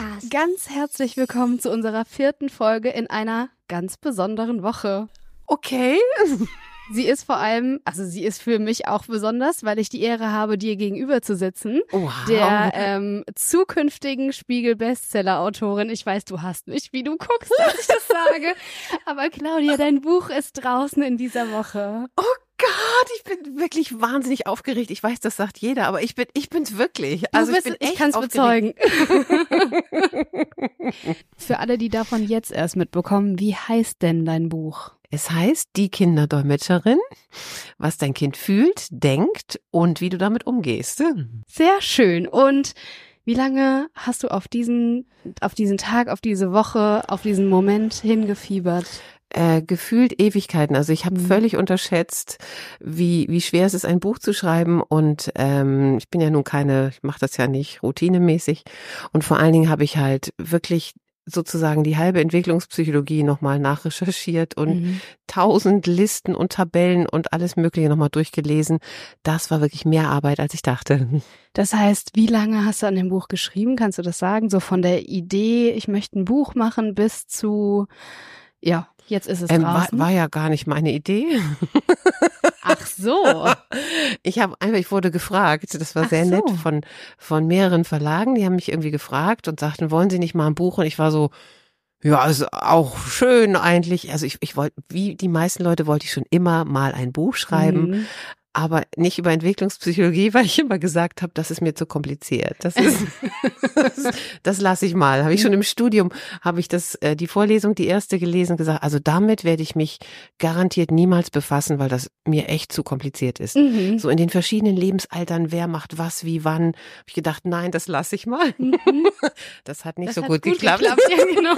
Podcast. Ganz herzlich willkommen zu unserer 4. Folge in einer ganz besonderen Woche. Okay. Sie ist vor allem, also sie ist für mich auch besonders, weil ich die Ehre habe, dir gegenüber zu sitzen. Wow. Der zukünftigen Spiegel-Bestseller-Autorin. Ich weiß, du hast mich, wie du guckst, dass ich das sage. Aber Claudia, dein Buch ist draußen in dieser Woche. Oh Gott, ich bin wirklich wahnsinnig aufgeregt. Ich weiß, das sagt jeder, aber ich bin's wirklich. Also ich kann es bezeugen. Für alle, die davon jetzt erst mitbekommen, wie heißt denn dein Buch? Es heißt Die Kinderdolmetscherin, was dein Kind fühlt, denkt und wie du damit umgehst. Sehr schön. Und wie lange hast du auf diesen Tag, auf diese Woche, auf diesen Moment hingefiebert? Gefühlt Ewigkeiten. Also ich habe völlig unterschätzt, wie schwer es ist, ein Buch zu schreiben. Und ich bin ja nun ich mache das ja nicht routinemäßig. Und vor allen Dingen habe ich halt wirklich sozusagen die halbe Entwicklungspsychologie nochmal nachrecherchiert und 1000 Listen und Tabellen und alles Mögliche nochmal durchgelesen. Das war wirklich mehr Arbeit, als ich dachte. Das heißt, wie lange hast du an dem Buch geschrieben? Kannst du das sagen? So von der Idee, ich möchte ein Buch machen, bis zu, ja, jetzt ist es draußen. War ja gar nicht meine Idee. Ach so. Ich wurde gefragt, das war sehr nett von mehreren Verlagen, die haben mich irgendwie gefragt und sagten, wollen Sie nicht mal ein Buch? Und ich war so, ja, ist auch schön eigentlich. Also ich wollte, wie die meisten Leute, wollte ich schon immer mal ein Buch schreiben. Aber nicht über Entwicklungspsychologie, weil ich immer gesagt habe, das ist mir zu kompliziert. Das lasse ich mal. Habe ich schon im Studium, habe ich die Vorlesung, die erste gelesen, gesagt, also damit werde ich mich garantiert niemals befassen, weil das mir echt zu kompliziert ist. So in den verschiedenen Lebensaltern, wer macht was, wie, wann, habe ich gedacht, nein, das lasse ich mal. Das hat nicht so gut geklappt. Ja, genau.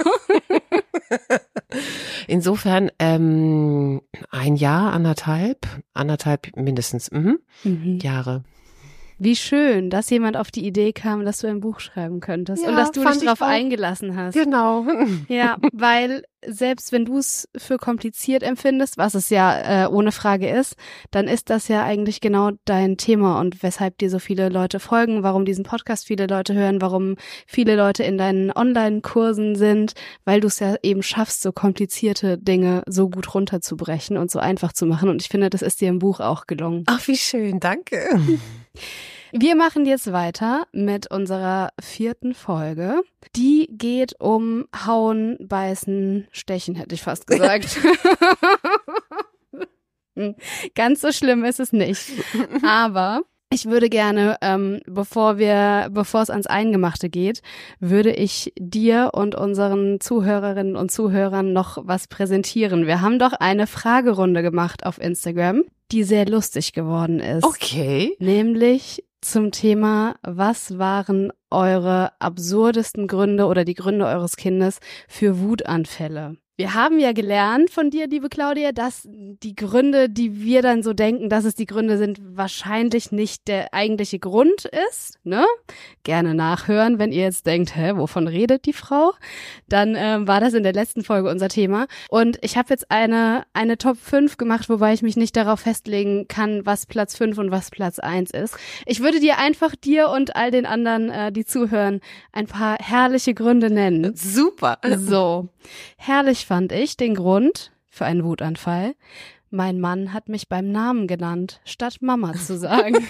Insofern ein Jahr, anderthalb mindestens Jahre. Wie schön, dass jemand auf die Idee kam, dass du ein Buch schreiben könntest und dass du dich darauf eingelassen hast. Genau. Ja, weil selbst wenn du es für kompliziert empfindest, was es ja ohne Frage ist, dann ist das ja eigentlich genau dein Thema und weshalb dir so viele Leute folgen, warum diesen Podcast viele Leute hören, warum viele Leute in deinen Online-Kursen sind, weil du es ja eben schaffst, so komplizierte Dinge so gut runterzubrechen und so einfach zu machen. Und ich finde, das ist dir im Buch auch gelungen. Ach, wie schön, danke. Wir machen jetzt weiter mit unserer 4. Folge. Die geht um Hauen, Beißen, Stechen, hätte ich fast gesagt. Ganz so schlimm ist es nicht. Aber ich würde gerne, bevor es ans Eingemachte geht, würde ich dir und unseren Zuhörerinnen und Zuhörern noch was präsentieren. Wir haben doch eine Fragerunde gemacht auf Instagram, die sehr lustig geworden ist. Okay. Nämlich zum Thema, was waren eure absurdesten Gründe oder die Gründe eures Kindes für Wutanfälle? Wir haben ja gelernt von dir, liebe Claudia, dass die Gründe, die wir dann so denken, dass es die Gründe sind, wahrscheinlich nicht der eigentliche Grund ist, ne? Gerne nachhören, wenn ihr jetzt denkt, wovon redet die Frau? Dann war das in der letzten Folge unser Thema. Und ich habe jetzt eine Top 5 gemacht, wobei ich mich nicht darauf festlegen kann, was Platz 5 und was Platz 1 ist. Ich würde dir und all den anderen, die zuhören, ein paar herrliche Gründe nennen. Super. So, herrlich fand ich den Grund für einen Wutanfall. Mein Mann hat mich beim Namen genannt, statt Mama zu sagen.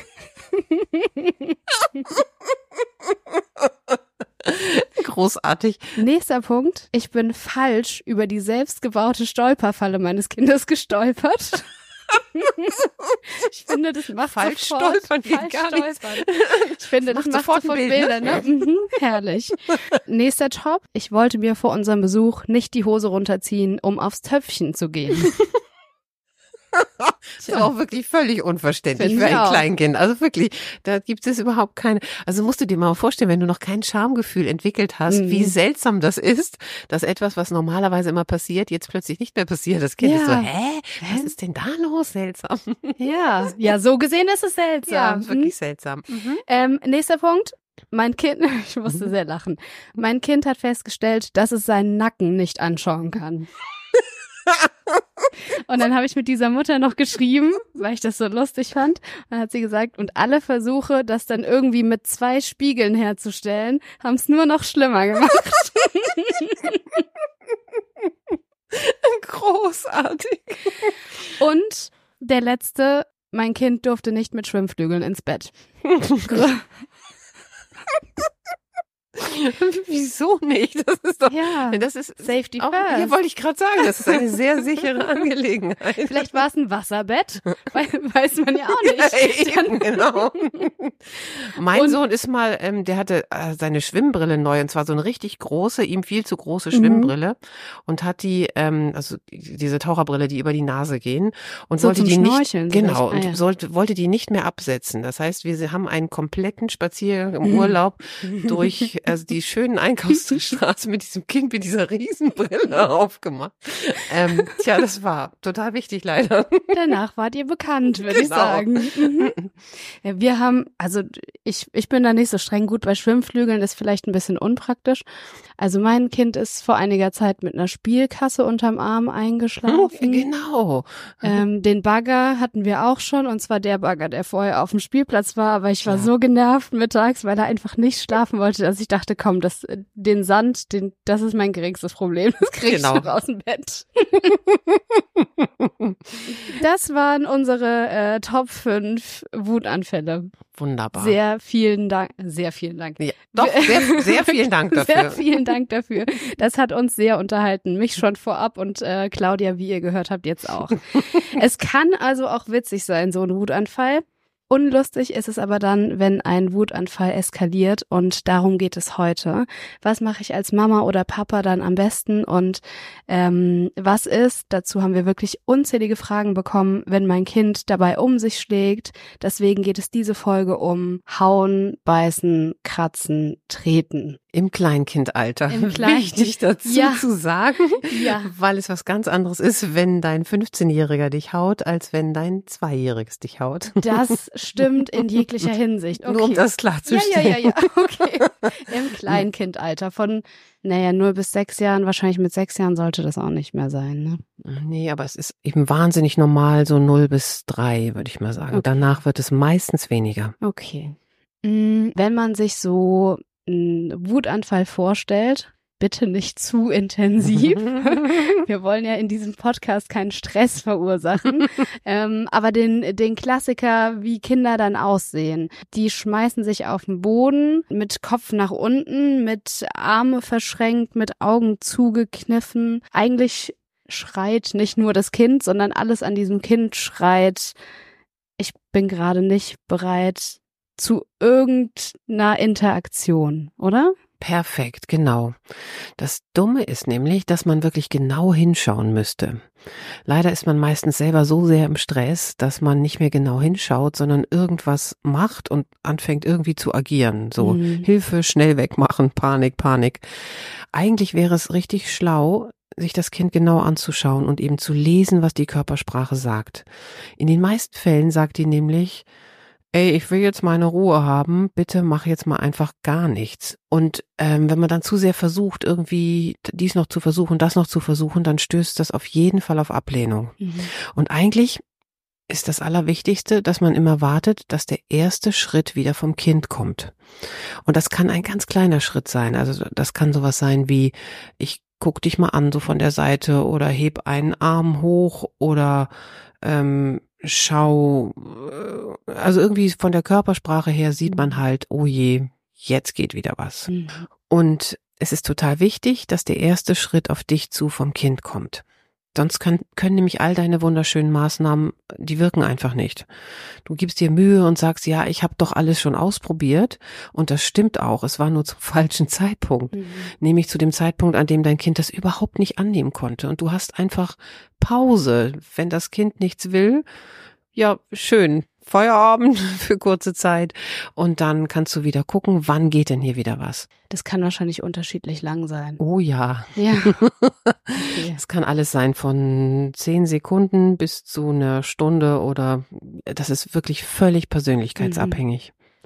Großartig. Nächster Punkt. Ich bin falsch über die selbstgebaute Stolperfalle meines Kindes gestolpert. Ich finde, das macht falsch sofort. Stolpern geht gar nicht. Ich finde, das macht sofort Bilder, ne? Herrlich. Nächster Top. Ich wollte mir vor unserem Besuch nicht die Hose runterziehen, um aufs Töpfchen zu gehen. Das ist auch wirklich völlig unverständlich für ein Kleinkind. Also wirklich, da gibt es überhaupt keine, also musst du dir mal vorstellen, wenn du noch kein Schamgefühl entwickelt hast, wie seltsam das ist, dass etwas, was normalerweise immer passiert, jetzt plötzlich nicht mehr passiert. Das Kind ist so, was ist denn da los? Seltsam. Ja, so gesehen ist es seltsam. Ja, wirklich seltsam. Nächster Punkt. Mein Kind, ich musste sehr lachen. Mein Kind hat festgestellt, dass es seinen Nacken nicht anschauen kann. Und dann habe ich mit dieser Mutter noch geschrieben, weil ich das so lustig fand. Und dann hat sie gesagt, und alle Versuche, das dann irgendwie mit 2 Spiegeln herzustellen, haben es nur noch schlimmer gemacht. Großartig. Und der letzte, mein Kind durfte nicht mit Schwimmflügeln ins Bett. Wieso nicht? Das ist doch, das ist Safety auch, first. Hier wollte ich gerade sagen, das ist eine sehr sichere Angelegenheit. Vielleicht war es ein Wasserbett, weiß man ja auch nicht. Ja, eben, genau. Mein Sohn ist mal, der hatte seine Schwimmbrille neu, und zwar so eine richtig große, ihm viel zu große Schwimmbrille, und hat die, also diese Taucherbrille, die über die Nase gehen, und so wollte die Schnorcheln, nicht, genau, und wollte die nicht mehr absetzen. Das heißt, wir haben einen kompletten Spaziergang im Urlaub durch die schönen Einkaufsstraße mit diesem Kind mit dieser Riesenbrille aufgemacht. Das war total wichtig, leider. Danach wart ihr bekannt, würde ich sagen. Mhm. Ja, wir haben, also ich bin da nicht so streng. Gut, bei Schwimmflügeln ist vielleicht ein bisschen unpraktisch. Also mein Kind ist vor einiger Zeit mit einer Spielkasse unterm Arm eingeschlafen. Genau. Den Bagger hatten wir auch schon, und zwar der Bagger, der vorher auf dem Spielplatz war, aber ich war so genervt mittags, weil er einfach nicht schlafen wollte, dass ich dachte, komm, den Sand, das ist mein geringstes Problem. Das krieg ich noch aus dem Bett. Das waren unsere Top 5 Wutanfälle. Wunderbar. Sehr vielen Dank. Sehr vielen Dank. Ja, doch, sehr vielen Dank dafür. Sehr vielen Dank dafür. Das hat uns sehr unterhalten. Mich schon vorab und Claudia, wie ihr gehört habt, jetzt auch. Es kann also auch witzig sein, so ein Wutanfall. Unlustig ist es aber dann, wenn ein Wutanfall eskaliert, und darum geht es heute. Was mache ich als Mama oder Papa dann am besten, und was ist, dazu haben wir wirklich unzählige Fragen bekommen, wenn mein Kind dabei um sich schlägt. Deswegen geht es diese Folge um Hauen, Beißen, Kratzen, Treten. Im Kleinkindalter. Wichtig dazu zu sagen, weil es was ganz anderes ist, wenn dein 15-Jähriger dich haut, als wenn dein 2-Jähriges dich haut. Das stimmt in jeglicher Hinsicht. Okay. Nur um das klarzustellen. Ja, okay. Im Kleinkindalter von, 0 bis 6 Jahren, wahrscheinlich mit 6 Jahren sollte das auch nicht mehr sein, ne? Nee, aber es ist eben wahnsinnig normal, so 0 bis 3, würde ich mal sagen. Okay. Danach wird es meistens weniger. Okay. Wenn man sich so einen Wutanfall vorstellt, bitte nicht zu intensiv. Wir wollen ja in diesem Podcast keinen Stress verursachen. Aber den Klassiker, wie Kinder dann aussehen. Die schmeißen sich auf den Boden mit Kopf nach unten, mit Arme verschränkt, mit Augen zugekniffen. Eigentlich schreit nicht nur das Kind, sondern alles an diesem Kind schreit: Ich bin gerade nicht bereit zu irgendeiner Interaktion, oder? Perfekt, genau. Das Dumme ist nämlich, dass man wirklich genau hinschauen müsste. Leider ist man meistens selber so sehr im Stress, dass man nicht mehr genau hinschaut, sondern irgendwas macht und anfängt irgendwie zu agieren. So, Hilfe, schnell wegmachen, Panik. Eigentlich wäre es richtig schlau, sich das Kind genau anzuschauen und eben zu lesen, was die Körpersprache sagt. In den meisten Fällen sagt die nämlich: Ey, ich will jetzt meine Ruhe haben, bitte mach jetzt mal einfach gar nichts. Und wenn man dann zu sehr versucht, irgendwie dies noch zu versuchen, das noch zu versuchen, dann stößt das auf jeden Fall auf Ablehnung. Und eigentlich ist das Allerwichtigste, dass man immer wartet, dass der erste Schritt wieder vom Kind kommt. Und das kann ein ganz kleiner Schritt sein. Also das kann sowas sein wie: Ich guck dich mal an, so von der Seite, oder heb einen Arm hoch, oder schau, also irgendwie von der Körpersprache her sieht man halt, oh je, jetzt geht wieder was. Und es ist total wichtig, dass der erste Schritt auf dich zu vom Kind kommt. Sonst können nämlich all deine wunderschönen Maßnahmen, die wirken einfach nicht. Du gibst dir Mühe und sagst, ja, ich habe doch alles schon ausprobiert, und das stimmt auch, es war nur zum falschen Zeitpunkt. Nämlich zu dem Zeitpunkt, an dem dein Kind das überhaupt nicht annehmen konnte, und du hast einfach Pause. Wenn das Kind nichts will, ja, schön, Feierabend für kurze Zeit, und dann kannst du wieder gucken, wann geht denn hier wieder was. Das kann wahrscheinlich unterschiedlich lang sein. Oh ja. Ja. Okay. Es kann alles sein, von 10 Sekunden bis zu einer Stunde, oder das ist wirklich völlig persönlichkeitsabhängig.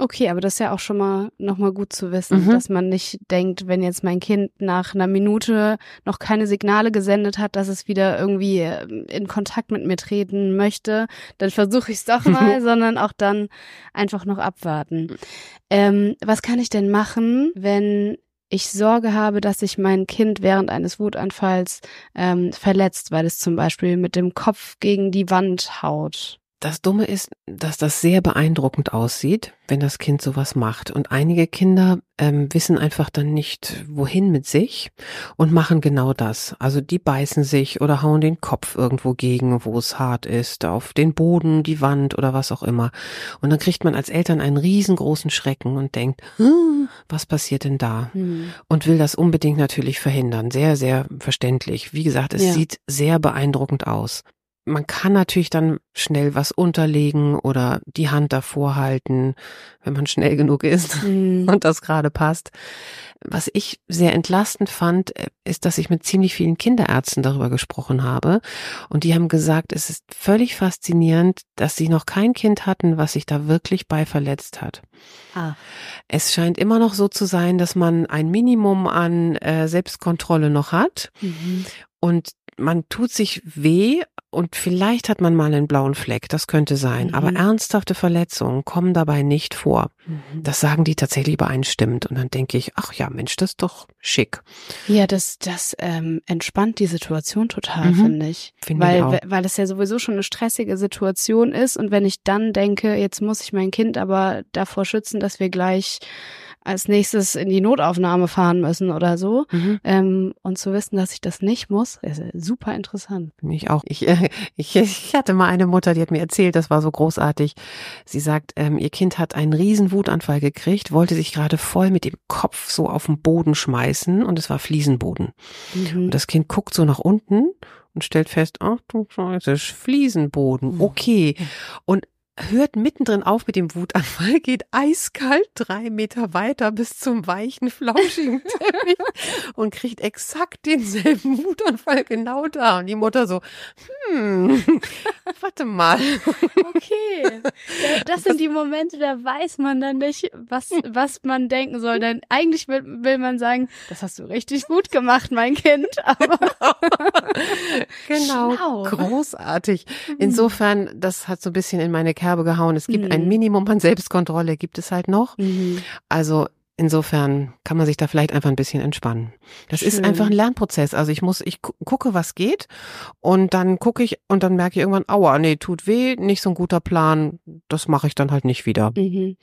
Okay, aber das ist ja auch schon mal nochmal gut zu wissen, dass man nicht denkt, wenn jetzt mein Kind nach einer Minute noch keine Signale gesendet hat, dass es wieder irgendwie in Kontakt mit mir treten möchte, dann versuche ich es doch mal, sondern auch dann einfach noch abwarten. Was kann ich denn machen, wenn ich Sorge habe, dass sich mein Kind während eines Wutanfalls verletzt, weil es zum Beispiel mit dem Kopf gegen die Wand haut? Das Dumme ist, dass das sehr beeindruckend aussieht, wenn das Kind sowas macht. Und einige Kinder wissen einfach dann nicht, wohin mit sich und machen genau das. Also die beißen sich oder hauen den Kopf irgendwo gegen, wo es hart ist, auf den Boden, die Wand oder was auch immer. Und dann kriegt man als Eltern einen riesengroßen Schrecken und denkt, was passiert denn da? Und will das unbedingt natürlich verhindern. Sehr, sehr verständlich. Wie gesagt, es sieht sehr beeindruckend aus. Man kann natürlich dann schnell was unterlegen oder die Hand davor halten, wenn man schnell genug ist und das gerade passt. Was ich sehr entlastend fand, ist, dass ich mit ziemlich vielen Kinderärzten darüber gesprochen habe. Und die haben gesagt, es ist völlig faszinierend, dass sie noch kein Kind hatten, was sich da wirklich bei verletzt hat. Es scheint immer noch so zu sein, dass man ein Minimum an Selbstkontrolle noch hat. Und man tut sich weh und vielleicht hat man mal einen blauen Fleck, das könnte sein. Aber ernsthafte Verletzungen kommen dabei nicht vor. Das sagen die tatsächlich übereinstimmend. Und dann denke ich, ach ja, Mensch, das ist doch schick. Ja, das entspannt die Situation total, finde ich. Weil es ja sowieso schon eine stressige Situation ist. Und wenn ich dann denke, jetzt muss ich mein Kind aber davor schützen, dass wir gleich als nächstes in die Notaufnahme fahren müssen oder so. Und zu wissen, dass ich das nicht muss, ist super interessant. Ich auch. Ich hatte mal eine Mutter, die hat mir erzählt, das war so großartig. Sie sagt, ihr Kind hat einen riesen Wutanfall gekriegt, wollte sich gerade voll mit dem Kopf so auf den Boden schmeißen und es war Fliesenboden. Und das Kind guckt so nach unten und stellt fest, ach du Scheiße, Fliesenboden, okay. Und hört mittendrin auf mit dem Wutanfall, geht eiskalt 3 Meter weiter bis zum weichen, flauschigen Teppich und kriegt exakt denselben Wutanfall genau da. Und die Mutter so, warte mal. Okay, das sind die Momente, da weiß man dann nicht, was man denken soll. Denn eigentlich will man sagen, das hast du richtig gut gemacht, mein Kind. Aber genau, schlau. Großartig. Insofern, das hat so ein bisschen in meine Kerbe gehauen. Es gibt ein Minimum an Selbstkontrolle, gibt es halt noch. Also insofern kann man sich da vielleicht einfach ein bisschen entspannen. Das ist einfach ein Lernprozess. Also ich gucke, was geht und dann gucke ich und dann merke ich irgendwann, aua, nee, tut weh, nicht so ein guter Plan, das mache ich dann halt nicht wieder.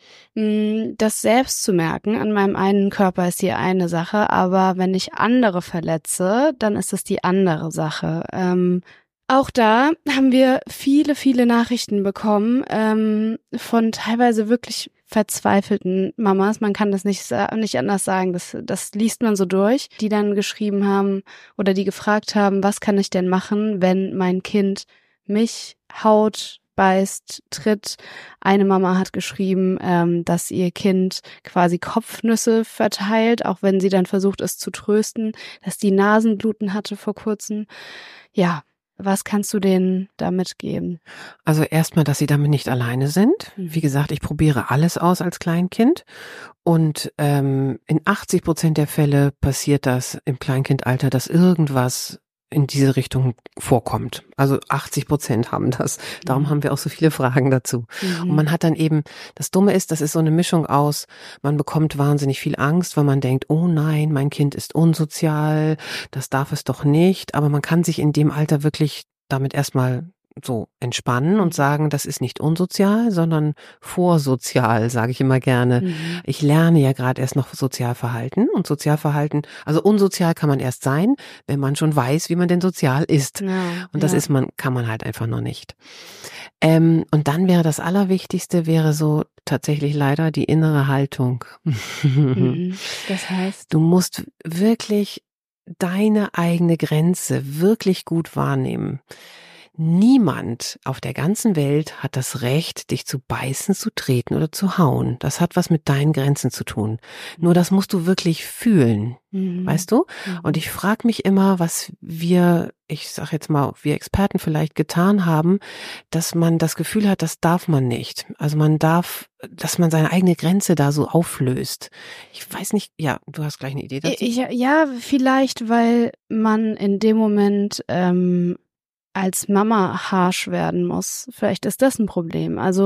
Das selbst zu merken, an meinem einen Körper ist die eine Sache, aber wenn ich andere verletze, dann ist es die andere Sache. Auch da haben wir viele, viele Nachrichten bekommen von teilweise wirklich verzweifelten Mamas. Man kann das nicht anders sagen. Das liest man so durch, die dann geschrieben haben oder die gefragt haben, was kann ich denn machen, wenn mein Kind mich haut, beißt, tritt. Eine Mama hat geschrieben, dass ihr Kind quasi Kopfnüsse verteilt, auch wenn sie dann versucht, es zu trösten, dass die Nasenbluten hatte vor kurzem. Ja. Was kannst du denen da mitgeben? Also erstmal, dass sie damit nicht alleine sind. Wie gesagt, ich probiere alles aus als Kleinkind und in 80% der Fälle passiert das im Kleinkindalter, dass irgendwas in diese Richtung vorkommt. Also 80% haben das. Darum haben wir auch so viele Fragen dazu. Und man hat dann eben, das Dumme ist, das ist so eine Mischung aus, man bekommt wahnsinnig viel Angst, weil man denkt, oh nein, mein Kind ist unsozial, das darf es doch nicht. Aber man kann sich in dem Alter wirklich damit erstmal so entspannen und sagen, das ist nicht unsozial, sondern vorsozial, sage ich immer gerne. Ich lerne ja gerade erst noch Sozialverhalten und Sozialverhalten, also unsozial kann man erst sein, wenn man schon weiß, wie man denn sozial ist. Und das kann man halt einfach noch nicht. Und dann wäre das Allerwichtigste, wäre so tatsächlich leider die innere Haltung. Das heißt? Du musst wirklich deine eigene Grenze wirklich gut wahrnehmen. niemand auf der ganzen Welt hat das Recht, dich zu beißen, zu treten oder zu hauen. Das hat was mit deinen Grenzen zu tun. Nur das musst du wirklich fühlen, weißt du? Und ich frage mich immer, was wir, ich sag jetzt mal, wir Experten vielleicht getan haben, dass man das Gefühl hat, das darf man nicht. Also man darf, dass man seine eigene Grenze da so auflöst. Ich weiß nicht, ja, du hast gleich eine Idee dazu? Ja, vielleicht, weil man in dem Moment als Mama harsch werden muss. Vielleicht ist das ein Problem. Also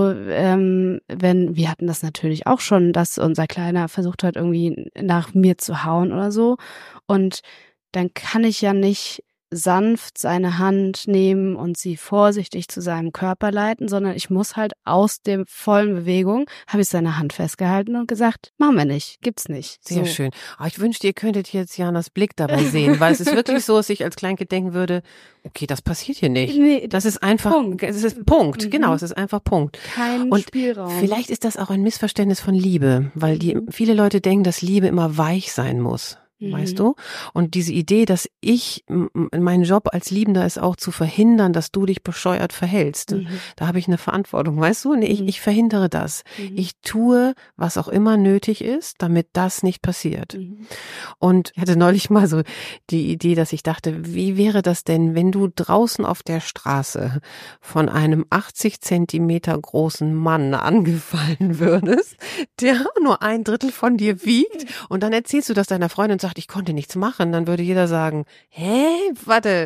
wir hatten das natürlich auch schon, dass unser Kleiner versucht hat, irgendwie nach mir zu hauen oder so. Und dann kann ich ja nicht sanft seine Hand nehmen und sie vorsichtig zu seinem Körper leiten, sondern ich muss halt aus der vollen Bewegung, habe ich seine Hand festgehalten und gesagt, machen wir nicht, gibt's nicht. Sehr schön. Aber ich wünschte, ihr könntet jetzt Janas Blick dabei sehen, weil es ist wirklich so, dass ich als Kleinkind denken würde, okay, das passiert hier nicht. Nee, das ist einfach, Punkt. Es ist Punkt, genau, es ist einfach Punkt. Kein Spielraum. Vielleicht ist das auch ein Missverständnis von Liebe, weil viele Leute denken, dass Liebe immer weich sein muss. Weißt du? Und diese Idee, dass mein Job als Liebender ist auch zu verhindern, dass du dich bescheuert verhältst. Da habe ich eine Verantwortung, weißt du? Nee, ich verhindere das. Ich tue, was auch immer nötig ist, damit das nicht passiert. Und ich hatte neulich mal so die Idee, dass ich dachte, wie wäre das denn, wenn du draußen auf der Straße von einem 80 Zentimeter großen Mann angefallen würdest, der nur 1/3 von dir wiegt, und dann erzählst du das deiner Freundin und sagst, ich konnte nichts machen, dann würde jeder sagen, hä, warte,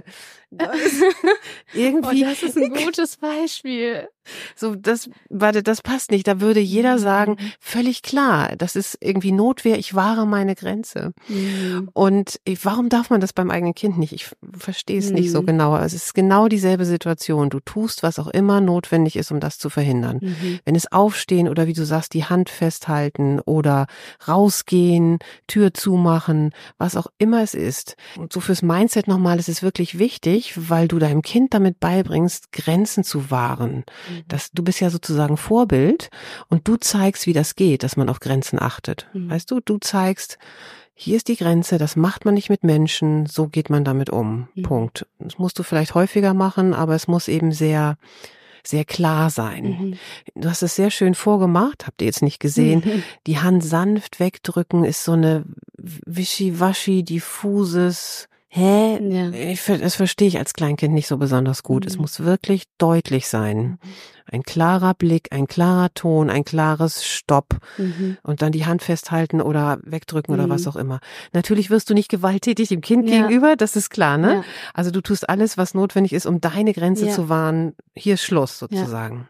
irgendwie. Das ist ein gutes Beispiel. So, das passt nicht. Da würde jeder sagen, völlig klar, das ist irgendwie Notwehr, ich wahre meine Grenze. Und warum darf man das beim eigenen Kind nicht? Ich verstehe es nicht so genau. Es ist genau dieselbe Situation. Du tust, was auch immer notwendig ist, um das zu verhindern. Wenn es aufstehen oder wie du sagst, die Hand festhalten oder rausgehen, Tür zumachen, was auch immer es ist. Und so fürs Mindset nochmal, es ist wirklich wichtig, weil du deinem Kind damit beibringst, Grenzen zu wahren. Du bist ja sozusagen Vorbild und du zeigst, wie das geht, dass man auf Grenzen achtet. Weißt du, du zeigst, hier ist die Grenze, das macht man nicht mit Menschen, so geht man damit um. Punkt. Das musst du vielleicht häufiger machen, aber es muss eben sehr, sehr klar sein. Du hast es sehr schön vorgemacht, habt ihr jetzt nicht gesehen. Die Hand sanft wegdrücken ist so eine wischiwaschi, diffuses, ja. Das verstehe ich als Kleinkind nicht so besonders gut. Es muss wirklich deutlich sein. Ein klarer Blick, ein klarer Ton, ein klares Stopp und dann die Hand festhalten oder wegdrücken oder was auch immer. Natürlich wirst du nicht gewalttätig dem Kind gegenüber, das ist klar, ne? Ja. Also du tust alles, was notwendig ist, um deine Grenze zu wahren. Hier ist Schluss sozusagen.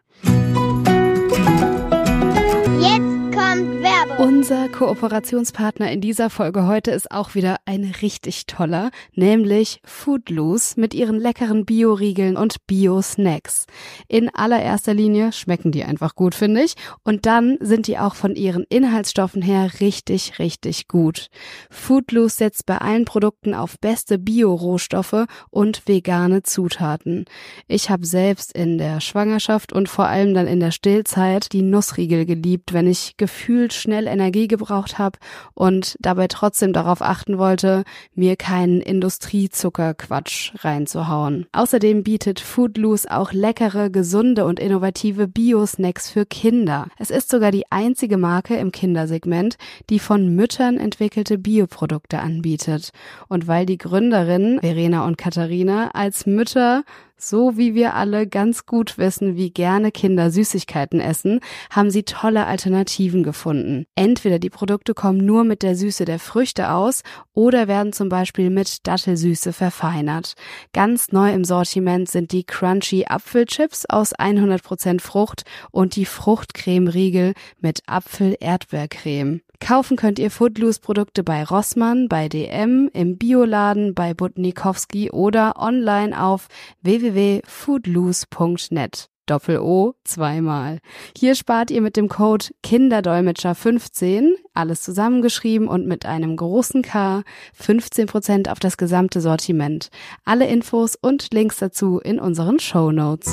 Unser Kooperationspartner in dieser Folge heute ist auch wieder ein richtig toller, nämlich Foodloose mit ihren leckeren Bio-Riegeln und Bio-Snacks. In allererster Linie schmecken die einfach gut, finde ich. Und dann sind die auch von ihren Inhaltsstoffen her richtig, richtig gut. Foodloose setzt bei allen Produkten auf beste Bio-Rohstoffe und vegane Zutaten. Ich habe selbst in der Schwangerschaft und vor allem dann in der Stillzeit die Nussriegel geliebt, wenn ich gefühlt schnell Energie gebraucht habe und dabei trotzdem darauf achten wollte, mir keinen Industriezuckerquatsch reinzuhauen. Außerdem bietet Foodloose auch leckere, gesunde und innovative Bio-Snacks für Kinder. Es ist sogar die einzige Marke im Kindersegment, die von Müttern entwickelte Bioprodukte anbietet. Und weil die Gründerinnen Verena und Katharina als Mütter, so wie wir alle ganz gut wissen, wie gerne Kinder Süßigkeiten essen, haben sie tolle Alternativen gefunden. Entweder die Produkte kommen nur mit der Süße der Früchte aus oder werden zum Beispiel mit Dattelsüße verfeinert. Ganz neu im Sortiment sind die Crunchy Apfelchips aus 100% Frucht und die Fruchtcreme-Riegel mit Apfel-Erdbeercreme. Kaufen könnt ihr Foodloose-Produkte bei Rossmann, bei DM, im Bioladen, bei Butnikowski oder online auf www.foodloose.net. Doppel-O zweimal. Hier spart ihr mit dem Code Kinderdolmetscher15, alles zusammengeschrieben und mit einem großen K, 15% auf das gesamte Sortiment. Alle Infos und Links dazu in unseren Shownotes.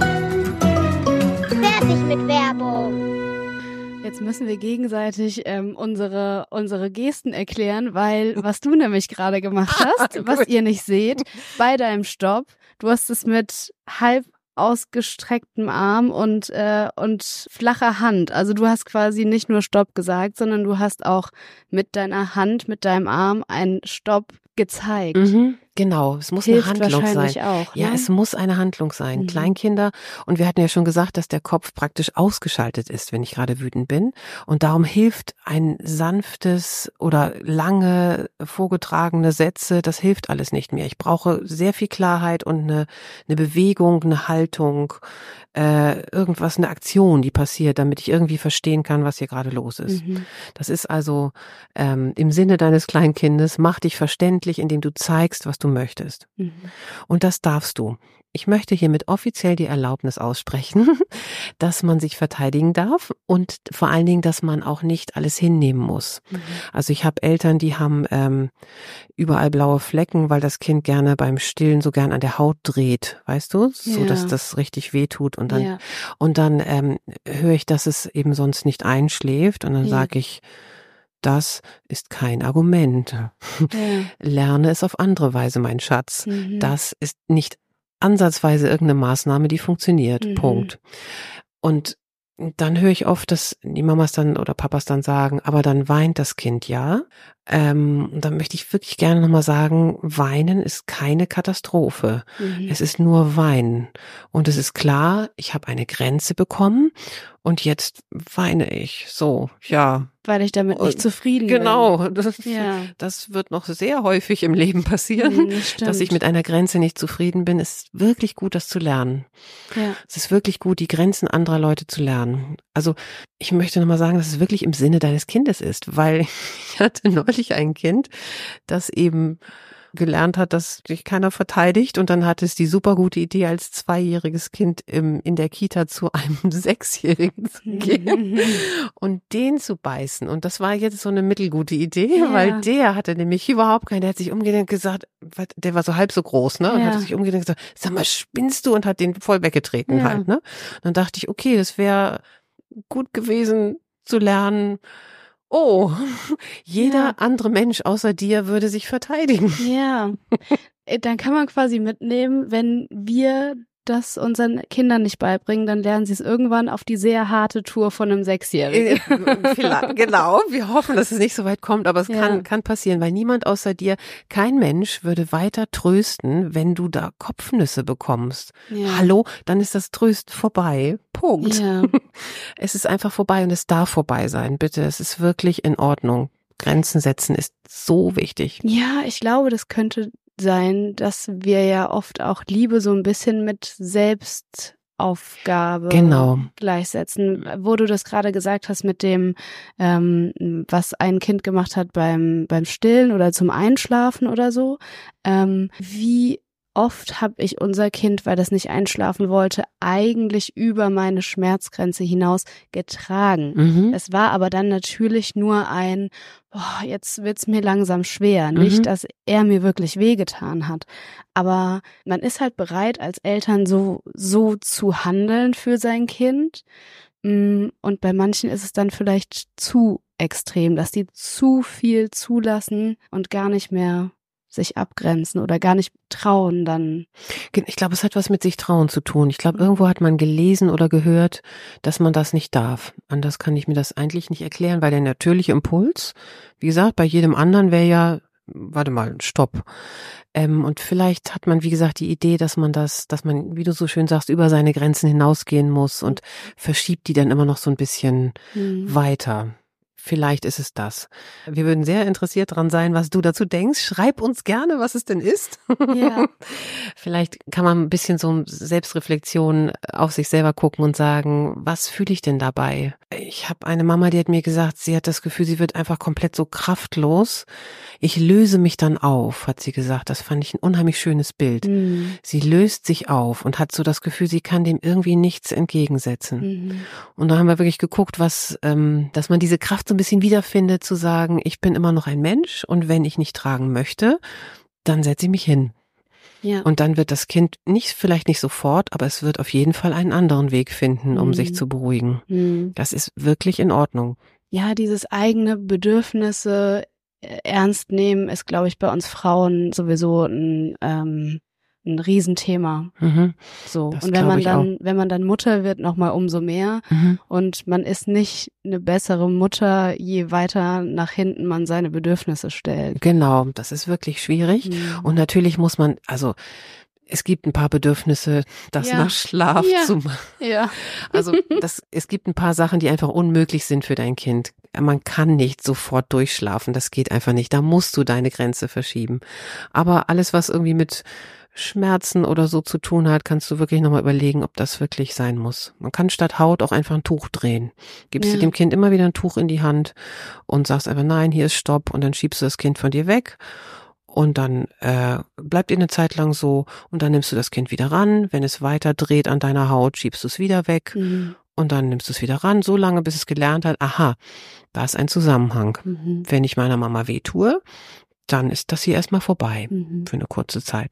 Fertig mit Werbung. Jetzt müssen wir gegenseitig unsere Gesten erklären, weil was du nämlich gerade gemacht hast, was ihr nicht seht, bei deinem Stopp, du hast es mit halb ausgestrecktem Arm und flacher Hand. Also du hast quasi nicht nur Stopp gesagt, sondern du hast auch mit deiner Hand, mit deinem Arm einen Stopp gezeigt. Genau, es muss Hilft eine Handlung wahrscheinlich sein. auch, ne? Ja, es muss eine Handlung sein. Kleinkinder, und wir hatten ja schon gesagt, dass der Kopf praktisch ausgeschaltet ist, wenn ich gerade wütend bin. Und darum hilft ein sanftes oder lange vorgetragene Sätze, das hilft alles nicht mehr. Ich brauche sehr viel Klarheit und eine Bewegung, eine Haltung, irgendwas, eine Aktion, die passiert, damit ich irgendwie verstehen kann, was hier gerade los ist. Das ist also im Sinne deines Kleinkindes, mach dich verständlich, indem du zeigst, was du möchtest. Und das darfst du. Ich möchte hiermit offiziell die Erlaubnis aussprechen, dass man sich verteidigen darf und vor allen Dingen, dass man auch nicht alles hinnehmen muss. Also ich habe Eltern, die haben überall blaue Flecken, weil das Kind gerne beim Stillen so gern an der Haut dreht, weißt du, so dass das richtig wehtut und dann höre ich, dass es eben sonst nicht einschläft und dann sage ich, das ist kein Argument. Lerne es auf andere Weise, mein Schatz. Das ist nicht ansatzweise irgendeine Maßnahme, die funktioniert. Punkt. Und dann höre ich oft, dass die Mamas dann oder Papas dann sagen, aber dann weint das Kind ja. Und dann möchte ich wirklich gerne nochmal sagen, weinen ist keine Katastrophe. Es ist nur Weinen. Und es ist klar, ich habe eine Grenze bekommen und jetzt weine ich. So, ja. Weil ich damit nicht zufrieden bin. Genau, das wird noch sehr häufig im Leben passieren, dass ich mit einer Grenze nicht zufrieden bin. Es ist wirklich gut, das zu lernen. Es ist wirklich gut, die Grenzen anderer Leute zu lernen. Also ich möchte nochmal sagen, dass es wirklich im Sinne deines Kindes ist, weil ich hatte neulich ein Kind, das eben gelernt hat, dass sich keiner verteidigt, und dann hatte es die super gute Idee, als 2-jähriges Kind in der Kita zu einem 6-Jährigen zu gehen und den zu beißen. Und das war jetzt so eine mittelgute Idee, weil der hatte nämlich überhaupt keinen, der hat sich umgedreht und gesagt, der war so halb so groß, ne? Und hat sich umgedreht und gesagt, sag mal, spinnst du? Und hat den voll weggetreten halt, ne? Und dann dachte ich, okay, das wäre gut gewesen zu lernen, oh, jeder andere Mensch außer dir würde sich verteidigen. Ja, dann kann man quasi mitnehmen, wenn wir das unseren Kindern nicht beibringen, dann lernen sie es irgendwann auf die sehr harte Tour von einem 6-Jährigen. Genau, wir hoffen, dass es nicht so weit kommt, aber es kann passieren, weil niemand außer dir, kein Mensch würde weiter trösten, wenn du da Kopfnüsse bekommst. Hallo, dann ist das Trösten vorbei. Punkt. Ja. Es ist einfach vorbei und es darf vorbei sein. Bitte, es ist wirklich in Ordnung. Grenzen setzen ist so wichtig. Ja, ich glaube, das könnte sein, dass wir ja oft auch Liebe so ein bisschen mit Selbstaufgabe gleichsetzen. Wo du das gerade gesagt hast mit dem, was ein Kind gemacht hat beim Stillen oder zum Einschlafen oder so, wie oft habe ich unser Kind, weil das nicht einschlafen wollte, eigentlich über meine Schmerzgrenze hinaus getragen. Es war aber dann natürlich nur ein, jetzt wird's mir langsam schwer. Nicht, dass er mir wirklich wehgetan hat. Aber man ist halt bereit, als Eltern so zu handeln für sein Kind. Und bei manchen ist es dann vielleicht zu extrem, dass die zu viel zulassen und gar nicht mehr sich abgrenzen oder gar nicht trauen dann. Ich glaube, es hat was mit sich trauen zu tun. Ich glaube, irgendwo hat man gelesen oder gehört, dass man das nicht darf. Anders kann ich mir das eigentlich nicht erklären, weil der natürliche Impuls, wie gesagt, bei jedem anderen wäre ja, warte mal, Stopp. Und vielleicht hat man, wie gesagt, die Idee, dass man, wie du so schön sagst, über seine Grenzen hinausgehen muss und verschiebt die dann immer noch so ein bisschen weiter. Vielleicht ist es das. Wir würden sehr interessiert dran sein, was du dazu denkst. Schreib uns gerne, was es denn ist. Ja. Vielleicht kann man ein bisschen so Selbstreflexion auf sich selber gucken und sagen, was fühle ich denn dabei? Ich habe eine Mama, die hat mir gesagt, sie hat das Gefühl, sie wird einfach komplett so kraftlos. Ich löse mich dann auf, hat sie gesagt. Das fand ich ein unheimlich schönes Bild. Sie löst sich auf und hat so das Gefühl, sie kann dem irgendwie nichts entgegensetzen. Und da haben wir wirklich geguckt, dass man diese Kraft so ein bisschen wiederfindet, zu sagen, ich bin immer noch ein Mensch und wenn ich nicht tragen möchte, dann setze ich mich hin. Ja. Und dann wird das Kind vielleicht nicht sofort, aber es wird auf jeden Fall einen anderen Weg finden, um sich zu beruhigen. Das ist wirklich in Ordnung. Ja, dieses eigene Bedürfnisse ernst nehmen ist, glaube ich, bei uns Frauen sowieso ein ein Riesenthema. So. Das und wenn man dann Mutter wird, nochmal umso mehr. Und man ist nicht eine bessere Mutter, je weiter nach hinten man seine Bedürfnisse stellt. Genau, das ist wirklich schwierig. Und natürlich muss man, also es gibt ein paar Bedürfnisse, das nach Schlaf zu machen. Ja. Also es gibt ein paar Sachen, die einfach unmöglich sind für dein Kind. Man kann nicht sofort durchschlafen, das geht einfach nicht. Da musst du deine Grenze verschieben. Aber alles, was irgendwie mit Schmerzen oder so zu tun hat, kannst du wirklich nochmal überlegen, ob das wirklich sein muss. Man kann statt Haut auch einfach ein Tuch drehen. Gibst du dem Kind immer wieder ein Tuch in die Hand und sagst einfach, nein, hier ist Stopp, und dann schiebst du das Kind von dir weg. Und dann bleibt ihr eine Zeit lang so, und dann nimmst du das Kind wieder ran. Wenn es weiter dreht an deiner Haut, schiebst du es wieder weg. Und dann nimmst du es wieder ran, so lange, bis es gelernt hat, aha, da ist ein Zusammenhang. Wenn ich meiner Mama weh tue, dann ist das hier erstmal vorbei für eine kurze Zeit.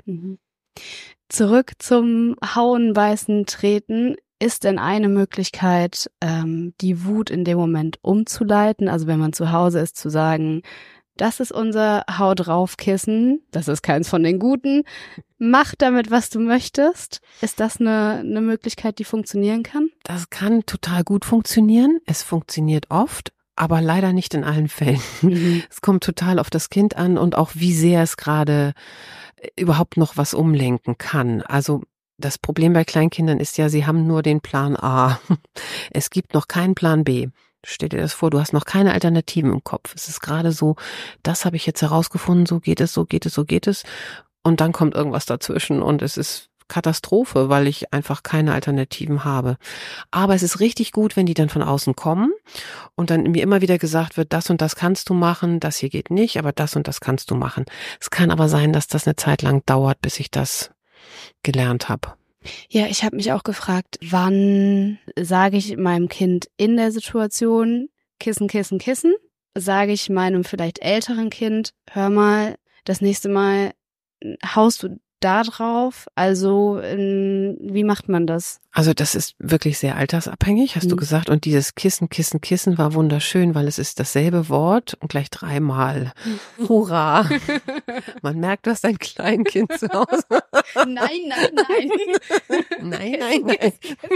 Zurück zum Hauen, Beißen, Treten. Ist denn eine Möglichkeit, die Wut in dem Moment umzuleiten? Also wenn man zu Hause ist, zu sagen, das ist unser Hau drauf Kissen, das ist keins von den Guten. Mach damit, was du möchtest. Ist das eine Möglichkeit, die funktionieren kann? Das kann total gut funktionieren. Es funktioniert oft, aber leider nicht in allen Fällen. Es kommt total auf das Kind an und auch wie sehr es gerade überhaupt noch was umlenken kann. Also das Problem bei Kleinkindern ist ja, sie haben nur den Plan A. Es gibt noch keinen Plan B. Stell dir das vor, du hast noch keine Alternativen im Kopf. Es ist gerade so, das habe ich jetzt herausgefunden, so geht es, so geht es, so geht es. Und dann kommt irgendwas dazwischen und es ist Katastrophe, weil ich einfach keine Alternativen habe. Aber es ist richtig gut, wenn die dann von außen kommen und dann mir immer wieder gesagt wird, das und das kannst du machen, das hier geht nicht, aber das und das kannst du machen. Es kann aber sein, dass das eine Zeit lang dauert, bis ich das gelernt habe. Ja, ich habe mich auch gefragt, wann sage ich meinem Kind in der Situation Kissen, Kissen, Kissen? Sage ich meinem vielleicht älteren Kind, hör mal, das nächste Mal haust du da drauf? Also wie macht man das? Also das ist wirklich sehr altersabhängig, hast du gesagt. Und dieses Kissen, Kissen, Kissen war wunderschön, weil es ist dasselbe Wort und gleich 3-mal. Hurra! Man merkt, du hast ein Kleinkind zu Hause. Nein, nein, nein. Nein, nein, nein.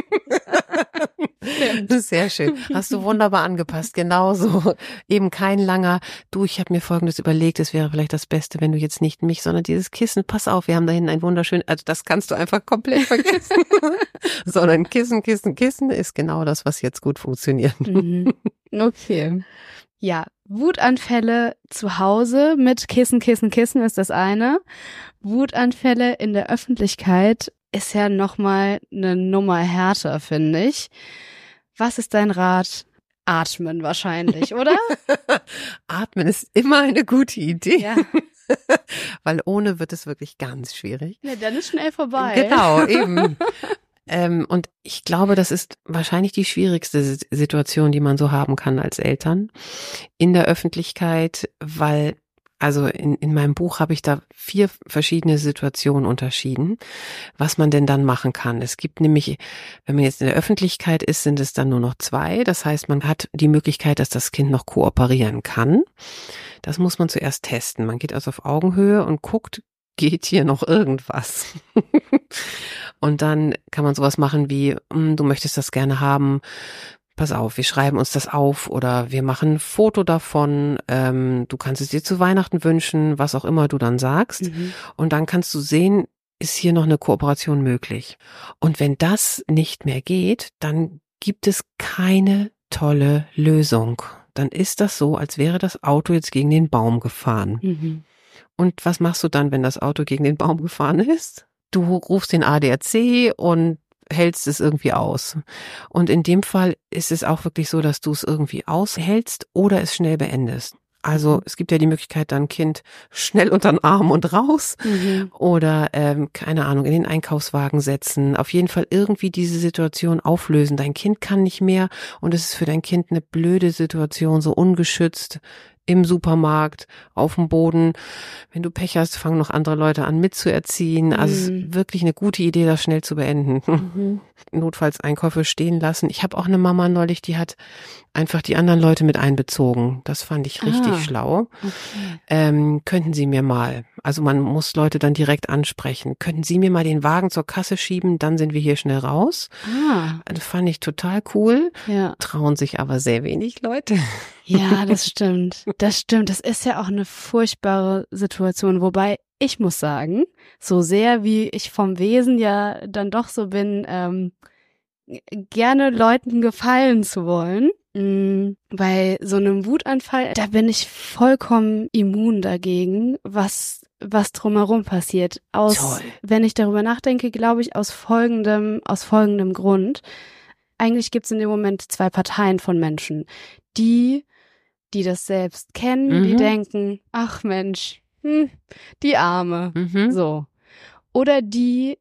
Sehr schön. Hast du wunderbar angepasst. Genauso. Eben kein langer, ich habe mir Folgendes überlegt, es wäre vielleicht das Beste, wenn du jetzt nicht mich, sondern dieses Kissen, pass auf, wir haben da hinten ein wunderschön, also das kannst du einfach komplett vergessen. Sondern Kissen, Kissen, Kissen ist genau das, was jetzt gut funktioniert. Okay. Ja, Wutanfälle zu Hause mit Kissen, Kissen, Kissen ist das eine. Wutanfälle in der Öffentlichkeit ist ja nochmal eine Nummer härter, finde ich. Was ist dein Rat? Atmen wahrscheinlich, oder? Atmen ist immer eine gute Idee. Ja. Weil ohne wird es wirklich ganz schwierig. Ja, dann ist schnell vorbei. Genau, eben. Und ich glaube, das ist wahrscheinlich die schwierigste Situation, die man so haben kann als Eltern in der Öffentlichkeit, weil, also in meinem Buch habe ich da 4 verschiedene Situationen unterschieden, was man denn dann machen kann. Es gibt nämlich, wenn man jetzt in der Öffentlichkeit ist, sind es dann nur noch 2. Das heißt, man hat die Möglichkeit, dass das Kind noch kooperieren kann. Das muss man zuerst testen. Man geht also auf Augenhöhe und guckt, geht hier noch irgendwas? Und dann kann man sowas machen wie, du möchtest das gerne haben, pass auf, wir schreiben uns das auf oder wir machen ein Foto davon, du kannst es dir zu Weihnachten wünschen, was auch immer du dann sagst. Und dann kannst du sehen, ist hier noch eine Kooperation möglich. Und wenn das nicht mehr geht, dann gibt es keine tolle Lösung. Dann ist das so, als wäre das Auto jetzt gegen den Baum gefahren. Und was machst du dann, wenn das Auto gegen den Baum gefahren ist? Du rufst den ADAC und hältst es irgendwie aus. Und in dem Fall ist es auch wirklich so, dass du es irgendwie aushältst oder es schnell beendest. Also es gibt ja die Möglichkeit, dann Kind schnell unter den Arm und raus oder, keine Ahnung, in den Einkaufswagen setzen. Auf jeden Fall irgendwie diese Situation auflösen. Dein Kind kann nicht mehr und es ist für dein Kind eine blöde Situation, so ungeschützt im Supermarkt, auf dem Boden. Wenn du Pech hast, fangen noch andere Leute an mitzuerziehen. Also es ist wirklich eine gute Idee, das schnell zu beenden. Notfalls Einkäufe stehen lassen. Ich habe auch eine Mama neulich, die hat einfach die anderen Leute mit einbezogen. Das fand ich richtig schlau. Okay. Könnten Sie mir mal, also man muss Leute dann direkt ansprechen, könnten Sie mir mal den Wagen zur Kasse schieben, dann sind wir hier schnell raus. Das fand ich total cool. Ja. Trauen sich aber sehr wenig Leute. Ja, das stimmt. Das stimmt. Das ist ja auch eine furchtbare Situation. Wobei ich muss sagen, so sehr wie ich vom Wesen ja dann doch so bin, gerne Leuten gefallen zu wollen. Bei so einem Wutanfall, da bin ich vollkommen immun dagegen, was drumherum passiert. Wenn ich darüber nachdenke, glaube ich, aus folgendem Grund. Eigentlich gibt es in dem Moment zwei Parteien von Menschen. Die das selbst kennen, die denken, ach Mensch, die Arme, so. Oder die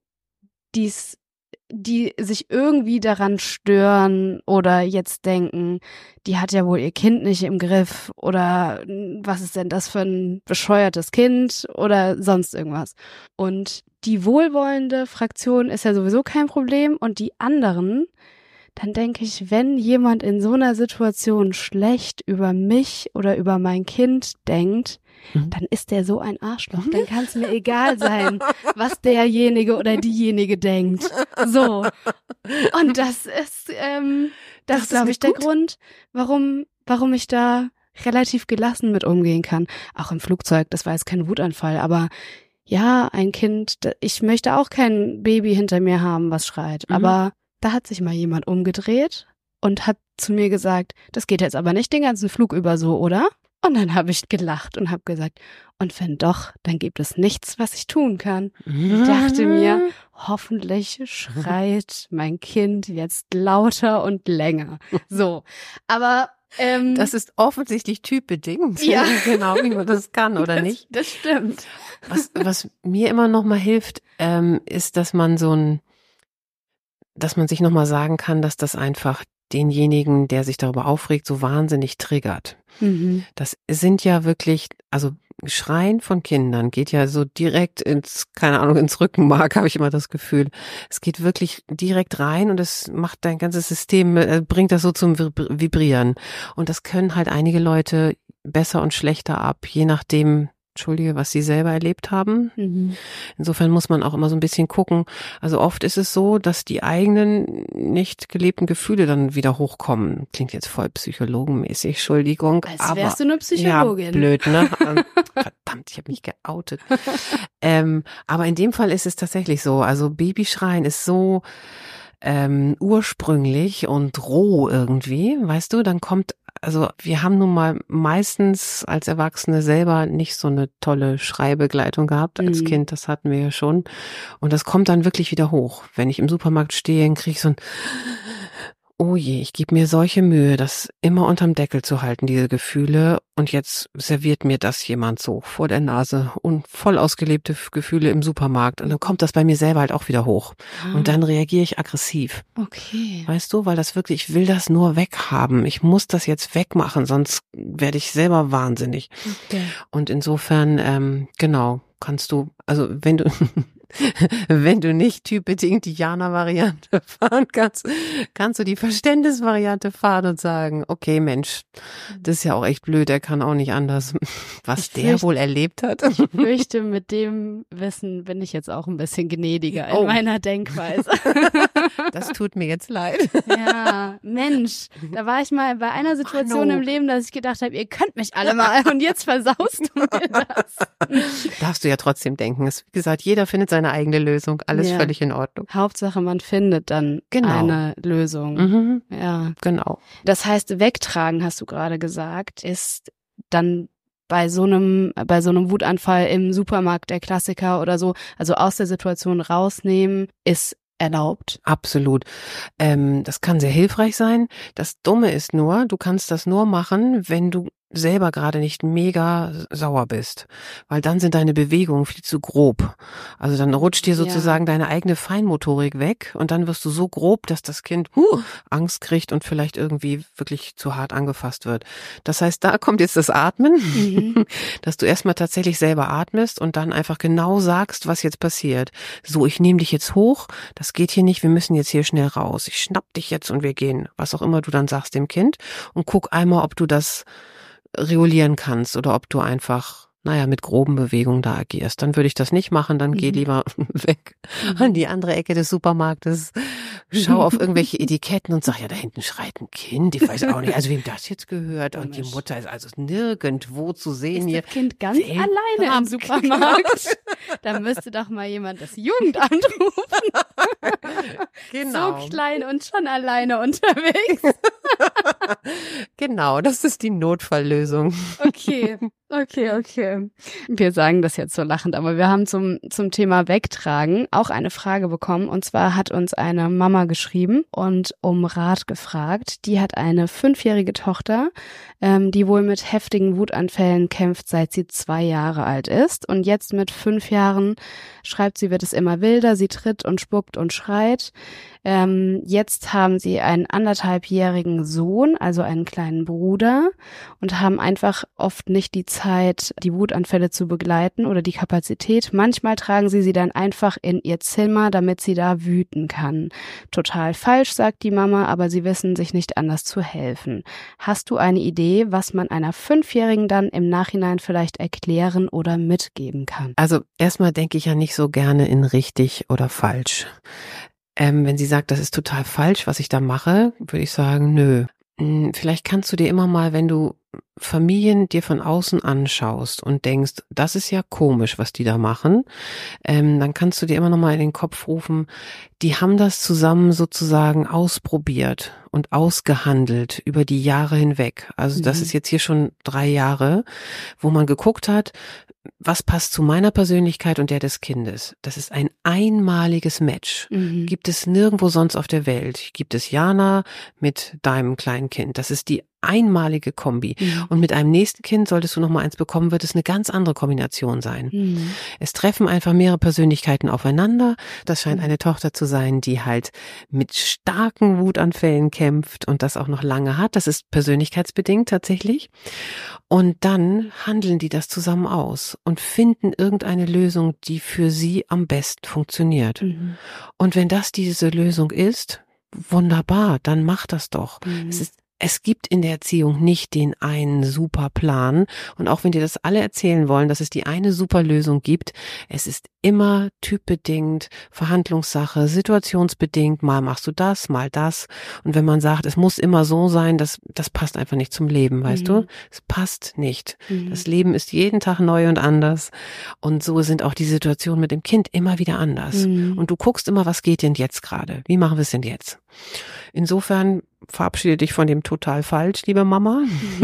sich irgendwie daran stören oder jetzt denken, die hat ja wohl ihr Kind nicht im Griff oder was ist denn das für ein bescheuertes Kind oder sonst irgendwas. Und die wohlwollende Fraktion ist ja sowieso kein Problem und die anderen, dann denke ich, wenn jemand in so einer Situation schlecht über mich oder über mein Kind denkt, dann ist der so ein Arschloch. Dann kann es mir egal sein, was derjenige oder diejenige denkt. So. Und das ist, glaube ich, der Grund, warum ich da relativ gelassen mit umgehen kann. Auch im Flugzeug, das war jetzt kein Wutanfall, aber ja, ein Kind, ich möchte auch kein Baby hinter mir haben, was schreit. Aber da hat sich mal jemand umgedreht und hat zu mir gesagt, das geht jetzt aber nicht den ganzen Flug über so, oder? Und dann habe ich gelacht und habe gesagt, und wenn doch, dann gibt es nichts, was ich tun kann. Ich dachte mir, hoffentlich schreit mein Kind jetzt lauter und länger. So, aber das ist offensichtlich typbedingt. Ja. Genau, wie man das kann oder nicht. Das stimmt. Was mir immer noch mal hilft, ist, dass man sich noch mal sagen kann, dass das einfach denjenigen, der sich darüber aufregt, so wahnsinnig triggert. Das sind ja wirklich, also Schreien von Kindern geht ja so direkt ins Rückenmark, habe ich immer das Gefühl. Es geht wirklich direkt rein und es macht dein ganzes System, bringt das so zum Vibrieren. Und das können halt einige Leute besser und schlechter ab, je nachdem, was sie selber erlebt haben. Insofern muss man auch immer so ein bisschen gucken. Also oft ist es so, dass die eigenen nicht gelebten Gefühle dann wieder hochkommen. Klingt jetzt voll psychologenmäßig, Entschuldigung. Als wärst du eine Psychologin. Ja, blöd, ne? Verdammt, ich habe mich geoutet. Aber in dem Fall ist es tatsächlich so. Also Babyschreien ist so ursprünglich und roh irgendwie, weißt du, also wir haben nun mal meistens als Erwachsene selber nicht so eine tolle Schreibegleitung gehabt als Kind, das hatten wir ja schon. Und das kommt dann wirklich wieder hoch. Wenn ich im Supermarkt stehe, dann kriege ich so ein oh je, ich gebe mir solche Mühe, das immer unterm Deckel zu halten, diese Gefühle. Und jetzt serviert mir das jemand so vor der Nase und voll ausgelebte Gefühle im Supermarkt. Und dann kommt das bei mir selber halt auch wieder hoch. Und dann reagiere ich aggressiv. Okay. Weißt du, weil das wirklich, ich will das nur weghaben. Ich muss das jetzt wegmachen, sonst werde ich selber wahnsinnig. Okay. Und insofern, genau, kannst du, also wenn du nicht typbedingt die Jana-Variante fahren kannst, kannst du die Verständnisvariante fahren und sagen, okay Mensch, das ist ja auch echt blöd, der kann auch nicht anders, was der wohl erlebt hat. Ich fürchte, mit dem Wissen bin ich jetzt auch ein bisschen gnädiger in meiner Denkweise. Das tut mir jetzt leid. Ja, Mensch, da war ich mal bei einer Situation im Leben, dass ich gedacht habe, ihr könnt mich alle mal und jetzt versaust du mir das. Darfst du ja trotzdem denken. Wie gesagt, jeder findet seine eigene Lösung. Alles völlig in Ordnung. Hauptsache, man findet dann eine Lösung. Ja, genau. Das heißt, wegtragen, hast du gerade gesagt, ist dann bei so einem Wutanfall im Supermarkt der Klassiker oder so, also aus der Situation rausnehmen, ist erlaubt. Absolut. Das kann sehr hilfreich sein. Das Dumme ist nur, du kannst das nur machen, wenn du selber gerade nicht mega sauer bist, weil dann sind deine Bewegungen viel zu grob. Also dann rutscht dir sozusagen deine eigene Feinmotorik weg und dann wirst du so grob, dass das Kind Angst kriegt und vielleicht irgendwie wirklich zu hart angefasst wird. Das heißt, da kommt jetzt das Atmen, dass du erstmal tatsächlich selber atmest und dann einfach genau sagst, was jetzt passiert. So, ich nehme dich jetzt hoch, das geht hier nicht, wir müssen jetzt hier schnell raus. Ich schnapp dich jetzt und wir gehen, was auch immer du dann sagst dem Kind und guck einmal, ob du das regulieren kannst oder ob du einfach, mit groben Bewegungen da agierst. Dann würde ich das nicht machen, dann geh lieber weg an die andere Ecke des Supermarktes, schau auf irgendwelche Etiketten und sag, ja, da hinten schreit ein Kind, ich weiß auch nicht, also wem das jetzt gehört und die Mutter ist also nirgendwo zu sehen ist hier. Das Kind ganz alleine im Supermarkt. Da müsste doch mal jemand das Jugendamt rufen. Genau. So klein und schon alleine unterwegs. Genau, das ist die Notfalllösung. Okay. Wir sagen das jetzt so lachend, aber wir haben zum Thema Wegtragen auch eine Frage bekommen. Und zwar hat uns eine Mama geschrieben und um Rat gefragt. Die hat eine 5-jährige Tochter, die wohl mit heftigen Wutanfällen kämpft, seit sie 2 Jahre alt ist. Und jetzt mit 5 Jahren, schreibt sie, wird es immer wilder. Sie tritt und spuckt und schreit. Jetzt haben sie einen 1,5-jährigen Sohn, also einen kleinen Bruder, und haben einfach oft nicht die Zeit, die Wutanfälle zu begleiten oder die Kapazität. Manchmal tragen sie dann einfach in ihr Zimmer, damit sie da wüten kann. Total falsch, sagt die Mama, aber sie wissen sich nicht anders zu helfen. Hast du eine Idee, was man einer 5-Jährigen dann im Nachhinein vielleicht erklären oder mitgeben kann? Also erstmal denke ich ja nicht so gerne in richtig oder falsch. Wenn sie sagt, das ist total falsch, was ich da mache, würde ich sagen, nö. Vielleicht kannst du dir immer mal, wenn du Familien dir von außen anschaust und denkst, das ist ja komisch, was die da machen, dann kannst du dir immer noch mal in den Kopf rufen, die haben das zusammen sozusagen ausprobiert und ausgehandelt über die Jahre hinweg. Also das ist jetzt hier schon 3 Jahre, wo man geguckt hat, was passt zu meiner Persönlichkeit und der des Kindes. Das ist ein einmaliges Match. Gibt es nirgendwo sonst auf der Welt. Gibt es Jana mit deinem kleinen Kind. Das ist die einmalige Kombi. Und mit einem nächsten Kind, solltest du noch mal eins bekommen, wird es eine ganz andere Kombination sein. Es treffen einfach mehrere Persönlichkeiten aufeinander. Das scheint eine Tochter zu sein, die halt mit starken Wutanfällen kämpft und das auch noch lange hat. Das ist persönlichkeitsbedingt tatsächlich. Und dann handeln die das zusammen aus und finden irgendeine Lösung, die für sie am besten funktioniert. Und wenn das diese Lösung ist, wunderbar, dann mach das doch. Es gibt in der Erziehung nicht den einen super Plan. Und auch wenn dir das alle erzählen wollen, dass es die eine super Lösung gibt, es ist immer typbedingt, Verhandlungssache, situationsbedingt, mal machst du das, mal das. Und wenn man sagt, es muss immer so sein, das passt einfach nicht zum Leben, weißt du? Es passt nicht. Das Leben ist jeden Tag neu und anders. Und so sind auch die Situationen mit dem Kind immer wieder anders. Und du guckst immer, was geht denn jetzt gerade? Wie machen wir es denn jetzt? Insofern verabschiede dich von dem total falsch, liebe Mama.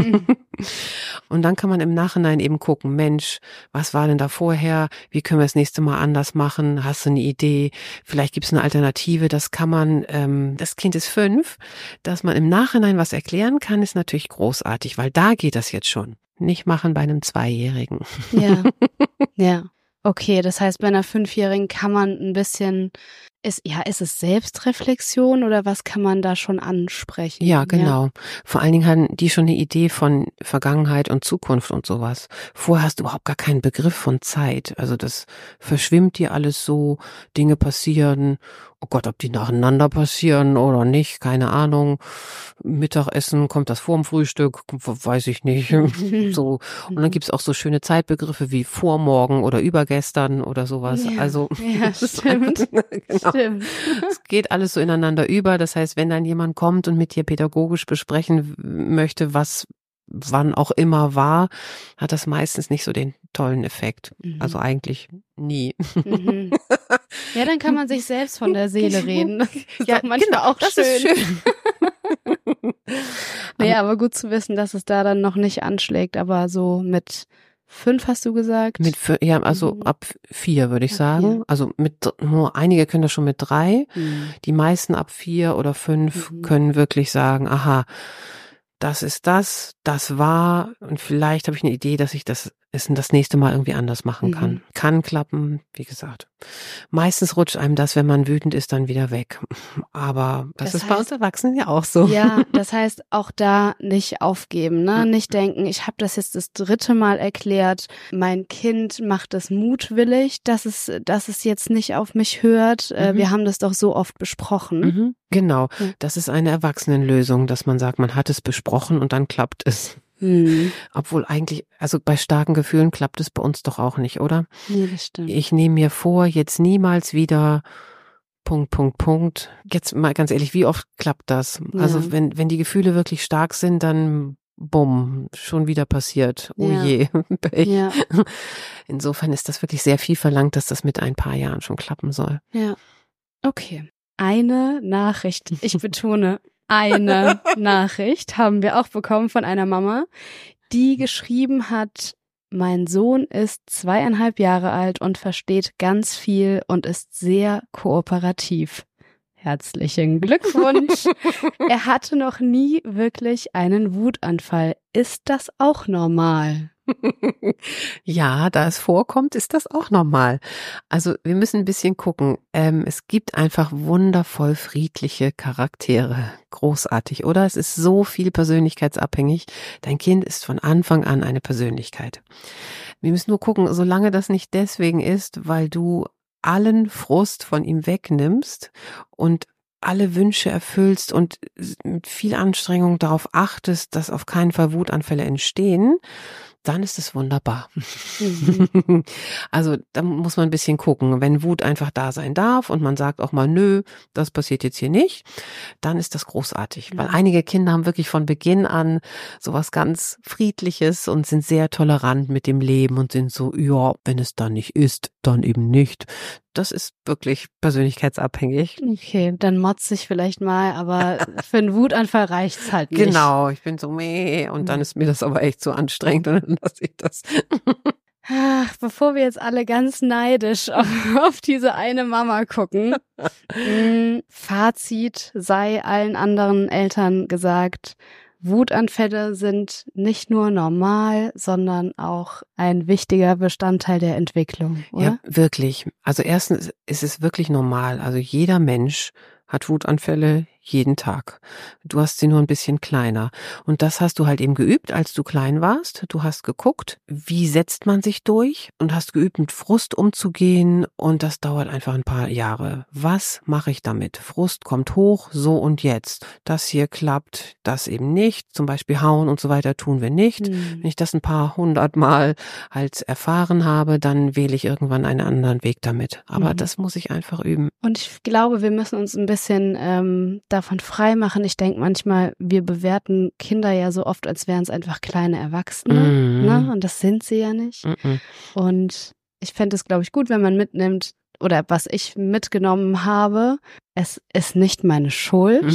Und dann kann man im Nachhinein eben gucken, Mensch, was war denn da vorher? Wie können wir das nächste Mal anders machen? Hast du eine Idee? Vielleicht gibt es eine Alternative. Das kann man, das Kind ist 5, dass man im Nachhinein was erklären kann, ist natürlich großartig, weil da geht das jetzt schon. Nicht machen bei einem 2-Jährigen. Ja. Okay, das heißt, bei einer 5-Jährigen kann man ein bisschen, ist es Selbstreflexion oder was kann man da schon ansprechen? Ja, genau. Vor allen Dingen haben die schon eine Idee von Vergangenheit und Zukunft und sowas. Vorher hast du überhaupt gar keinen Begriff von Zeit. Also das verschwimmt dir alles so, Dinge passieren. Oh Gott, ob die nacheinander passieren oder nicht, keine Ahnung. Mittagessen, kommt das vorm Frühstück? Weiß ich nicht. So. Und dann gibt's auch so schöne Zeitbegriffe wie vormorgen oder übergestern oder sowas. Ja. Also Ja, stimmt. genau. Stimmt. Es geht alles so ineinander über. Das heißt, wenn dann jemand kommt und mit dir pädagogisch besprechen möchte, was wann auch immer war, hat das meistens nicht so den tollen Effekt. Also eigentlich nie. Ja, dann kann man sich selbst von der Seele reden. Das ist Ja, doch manchmal genau, auch das schön. ist schön. Naja, aber gut zu wissen, dass es da dann noch nicht anschlägt, aber so mit 5 hast du gesagt? Ja, also ab 4 würde ich Ab sagen. 4. Also nur einige können das schon mit 3. Die meisten ab 4 oder 5 können wirklich sagen, aha, das ist das, das war, und vielleicht habe ich eine Idee, dass ich das nächste Mal irgendwie anders machen kann. Kann klappen, wie gesagt. Meistens rutscht einem das, wenn man wütend ist, dann wieder weg. Aber das ist bei uns Erwachsenen ja auch so. Ja, das heißt auch da nicht aufgeben, ne? Nicht denken, ich habe das jetzt das 3. Mal erklärt, mein Kind macht es mutwillig, dass es jetzt nicht auf mich hört. Wir haben das doch so oft besprochen. Genau, das ist eine Erwachsenenlösung, dass man sagt, man hat es besprochen und dann klappt es. Obwohl eigentlich, also bei starken Gefühlen klappt es bei uns doch auch nicht, oder? Nee, das stimmt. Ich nehme mir vor, jetzt niemals wieder ... Jetzt mal ganz ehrlich, wie oft klappt das? Ja. Also wenn die Gefühle wirklich stark sind, dann bumm, schon wieder passiert. Oh je, Pech. Ja. Insofern ist das wirklich sehr viel verlangt, dass das mit ein paar Jahren schon klappen soll. Ja, okay. Eine Nachricht, ich betone, eine Nachricht haben wir auch bekommen von einer Mama, die geschrieben hat, mein Sohn ist 2,5 Jahre alt und versteht ganz viel und ist sehr kooperativ. Herzlichen Glückwunsch. Er hatte noch nie wirklich einen Wutanfall. Ist das auch normal? Ja, da es vorkommt, ist das auch normal. Also wir müssen ein bisschen gucken. Es gibt einfach wundervoll friedliche Charaktere. Großartig, oder? Es ist so viel persönlichkeitsabhängig. Dein Kind ist von Anfang an eine Persönlichkeit. Wir müssen nur gucken, solange das nicht deswegen ist, weil du allen Frust von ihm wegnimmst und alle Wünsche erfüllst und mit viel Anstrengung darauf achtest, dass auf keinen Fall Wutanfälle entstehen, dann ist es wunderbar. Also da muss man ein bisschen gucken. Wenn Wut einfach da sein darf und man sagt auch mal, nö, das passiert jetzt hier nicht, dann ist das großartig. Ja. Weil einige Kinder haben wirklich von Beginn an sowas ganz Friedliches und sind sehr tolerant mit dem Leben und sind so, ja, wenn es dann nicht ist, dann eben nicht. Das ist wirklich persönlichkeitsabhängig. Okay, dann motze ich vielleicht mal, aber für einen Wutanfall reicht's halt nicht. Genau, ich bin so meh und dann ist mir das aber echt so anstrengend und dann lasse ich das. Ach, bevor wir jetzt alle ganz neidisch auf diese eine Mama gucken, Fazit sei allen anderen Eltern gesagt, Wutanfälle sind nicht nur normal, sondern auch ein wichtiger Bestandteil der Entwicklung, oder? Ja, wirklich. Also erstens ist es wirklich normal. Also jeder Mensch hat Wutanfälle jeden Tag. Du hast sie nur ein bisschen kleiner. Und das hast du halt eben geübt, als du klein warst. Du hast geguckt, wie setzt man sich durch und hast geübt, mit Frust umzugehen. Und das dauert einfach ein paar Jahre. Was mache ich damit? Frust kommt hoch, so und jetzt. Das hier klappt, das eben nicht. Zum Beispiel hauen und so weiter tun wir nicht. Wenn ich das ein paar 100 Mal halt erfahren habe, dann wähle ich irgendwann einen anderen Weg damit. Aber das muss ich einfach üben. Und ich glaube, wir müssen uns ein bisschen davon frei machen. Ich denke manchmal, wir bewerten Kinder ja so oft, als wären es einfach kleine Erwachsene, ne? Und das sind sie ja nicht. Und ich fände es, glaube ich, gut, wenn man mitnimmt, oder was ich mitgenommen habe, es ist nicht meine Schuld.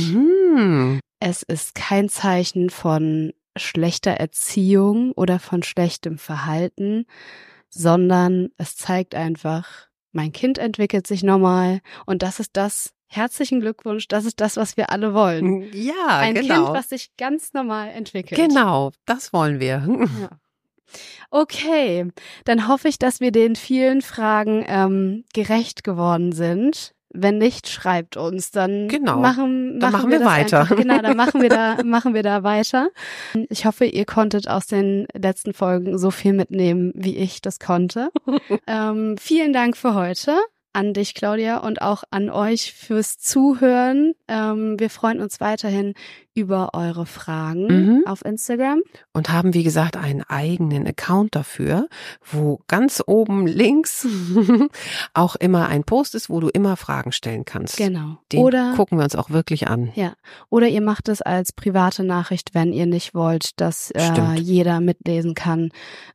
Es ist kein Zeichen von schlechter Erziehung oder von schlechtem Verhalten, sondern es zeigt einfach, mein Kind entwickelt sich normal und das ist das. Herzlichen Glückwunsch, das ist das, was wir alle wollen. Ja, ein genau. Kind, was sich ganz normal entwickelt. Genau, das wollen wir. Ja. Okay, dann hoffe ich, dass wir den vielen Fragen gerecht geworden sind. Wenn nicht, schreibt uns, dann machen wir weiter. Genau, dann machen wir da weiter. Ich hoffe, ihr konntet aus den letzten Folgen so viel mitnehmen, wie ich das konnte. Vielen Dank für heute. An dich, Claudia, und auch an euch fürs Zuhören. Wir freuen uns weiterhin über eure Fragen auf Instagram. Und haben, wie gesagt, einen eigenen Account dafür, wo ganz oben links auch immer ein Post ist, wo du immer Fragen stellen kannst. Genau. Den gucken wir uns auch wirklich an. Ja. Oder ihr macht es als private Nachricht, wenn ihr nicht wollt, dass jeder mitlesen kann,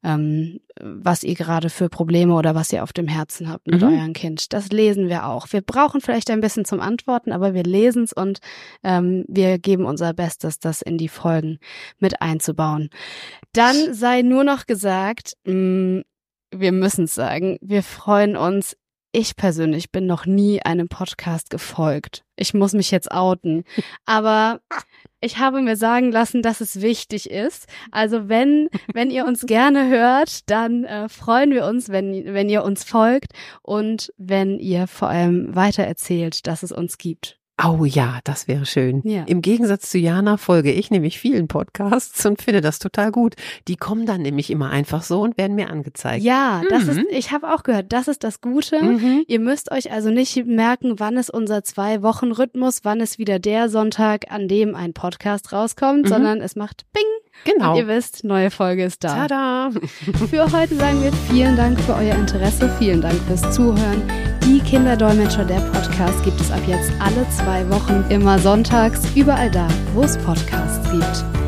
was ihr gerade für Probleme oder was ihr auf dem Herzen habt mit eurem Kind. Das lesen wir auch. Wir brauchen vielleicht ein bisschen zum Antworten, aber wir lesen es und wir geben unser Bestes, das in die Folgen mit einzubauen. Dann sei nur noch gesagt, wir müssen es sagen, wir freuen uns ich persönlich bin noch nie einem Podcast gefolgt. Ich muss mich jetzt outen. Aber ich habe mir sagen lassen, dass es wichtig ist. Also wenn ihr uns gerne hört, dann freuen wir uns, wenn ihr uns folgt und wenn ihr vor allem weitererzählt, dass es uns gibt. Oh ja, das wäre schön. Ja. Im Gegensatz zu Jana folge ich nämlich vielen Podcasts und finde das total gut. Die kommen dann nämlich immer einfach so und werden mir angezeigt. Ja, ich habe auch gehört, das ist das Gute. Ihr müsst euch also nicht merken, wann ist unser 2-Wochen-Rhythmus, wann ist wieder der Sonntag, an dem ein Podcast rauskommt, sondern es macht Bing. Genau. Und ihr wisst, neue Folge ist da. Tada! Für heute sagen wir vielen Dank für euer Interesse, vielen Dank fürs Zuhören. Die Kinderdolmetscher, der Podcast, gibt es ab jetzt alle 2 Wochen, immer sonntags, überall da, wo es Podcasts gibt.